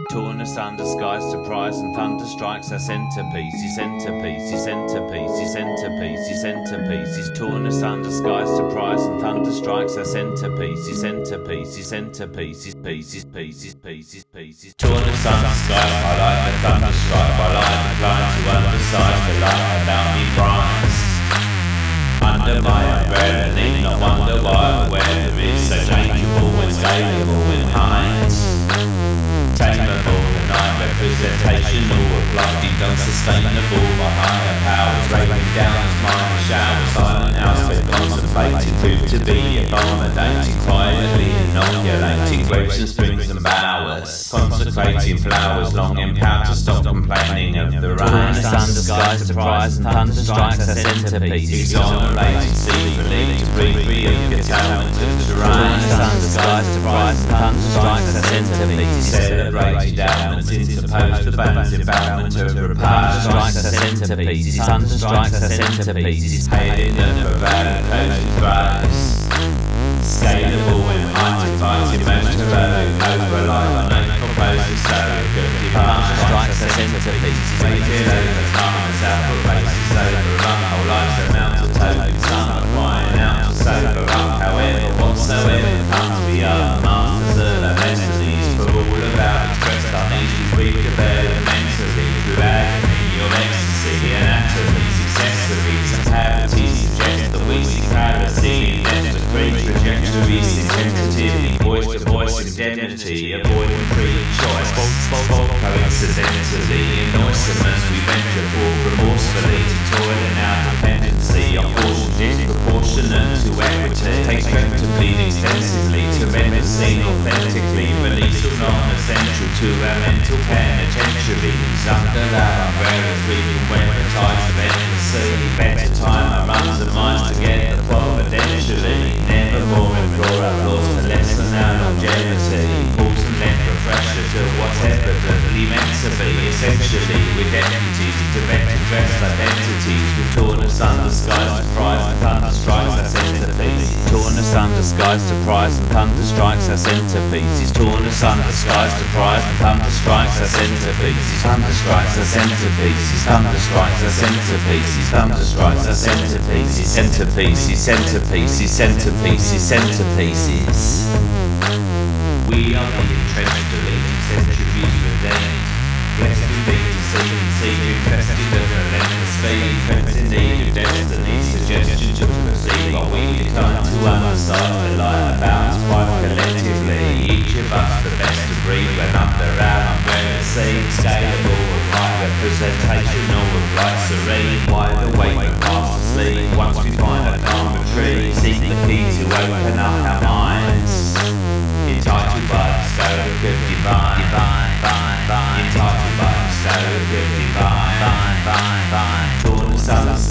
Torn asunder, skies surprise and thunder strikes our centerpiece. His centerpiece, his centerpiece, his centerpiece, his centerpiece. He's torn asunder, skies surprise and thunder strikes our centerpiece. His centerpiece, his centerpiece, his pieces, pieces, pieces, pieces. Torn asunder, skies by light the thunder strike by light the climb to undersize the light about me brights. Under my umbrella, need not wonder why the weather is so changeable and scalable in heights. Tameable and non-representational of bloody, unsustainable by higher powers raining down as minor showers. Silent house they contemplated proved to be accommodating, quietly inoculating grapes and springs and bowers, consecrating flowers long empowered to stop complaining of the rain. Under skies surprise and thunder strikes our centerpiece. Exonerated secretly to breathe free of curtailment of terrain. Under skies surprise and thunder strikes our centerpiece. Celebrated elements interposed the balance embalmment of repose. Strikes a centerpiece, thunder strikes a centerpiece. Paid in the prevalent coastal thrice. Scalable and heightened, most heroic, over alive on a proposed surrogate. Thunder strikes a centerpiece. Rated over time as apple races overrun. Whole lives amount to token, some are crying out to sober up. However, whatsoever comes beyond masters of the destinies for all about expressed uneasy, we prevail immensely through agony of ecstasy, anatomy, successories and cavities suggest that we see fallacy in desperate trajectories, intensity, voice to voice indemnity, avoiding free choice, coincidentally, in noisomeness we venture forth remorsefully to toil in our dependency, our portion disproportionate to equity, take strength to bleed extensively, to render seen authentically, release or non-essential to our mental penitentiaries. Under that umbrellas we can wear the tides of endlessly, better time our runs and minds together providentially, never more implore our flaws to lessen our longevity, pause and lend refresher to what's evidently meant to be, essentially we're deputies to better dressed identities, we've torn asunder skies to prize and thunder strikes our centerpiece. Torn asunder skies to prize and thunder strikes our centerpiece. Torn asunder skies to prize and thunder strikes our centerpiece. Thunder strikes our centerpiece. Thunder strikes our centerpiece. Thunder strikes our centerpiece. Centerpiece, centerpiece, centerpiece, centerpieces. We are the entrenched elite, centuries redeemed. Blessed we be to see and see, infested of relentless speed, friends in need of destiny, suggestion to proceed, while we decline to underside the light about us quite collectively. Each of us the best to breathe when under our umbrella sea, scalable of right representational of right serene, wide awake but fast asleep. Once we find a calm retreat, seek the key to open up our minds. Entitled by the stoic of divine, entitled by the stoic of divine, torn asunder